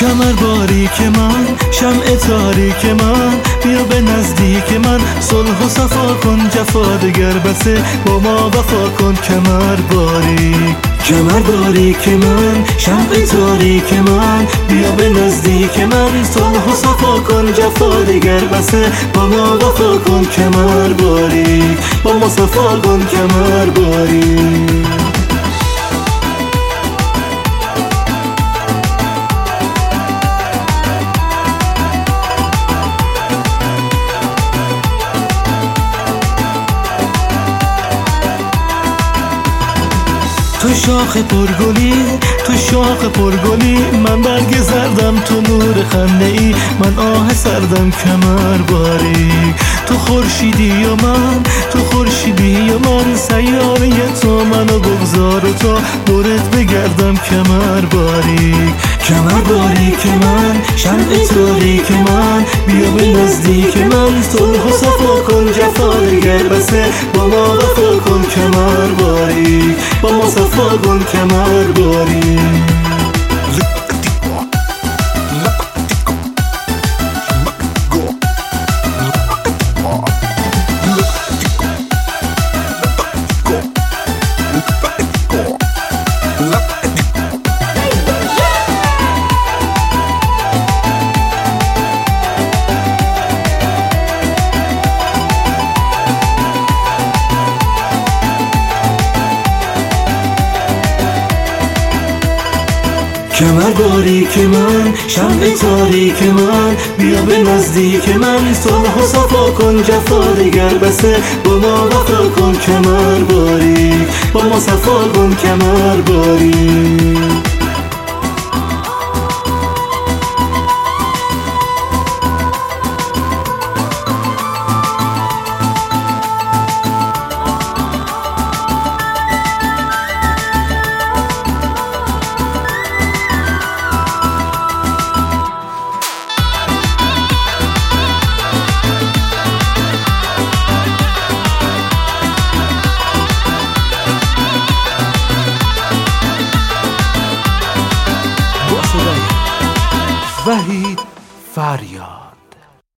کمر باریک من، شمع تاریک من، بیا به نزدیک من، صلح و صفا کن، جفا دگر بسه، با ما وفا کن. کمر باریک، کمر باریک من، شمع تاریک من، بیا به نزدیک من، صلح و صفا کن، جفا دگر بسه، با ما وفا کن. کمر باریک، با ما صفا کن. کمر باریک. تو شاخ پرگلی، تو شاخ پرگلی، من برگ زردم، تو نور خنده ای، من آه سردم. کمر باریک، تو خورشیدی و من، تو خورشیدی و من، سیاره تو منو بگذار و تا دورت بگردم. کمر باریک، کمر باریک من، شمع تاریک من، بیا به نزدیک من، صلح و صفا کن، جفا دگر بسه، با ما وفا کن. کمر باریک، با ما صفا کن. کمر باریک. کمر باریک من، شمع تاریک من، بیا به نزدیک من، صلح و صفا کن، جفا دگر بسه، با ما وفا کن. کمر باریک، با ما صفا کن. کمر باریک.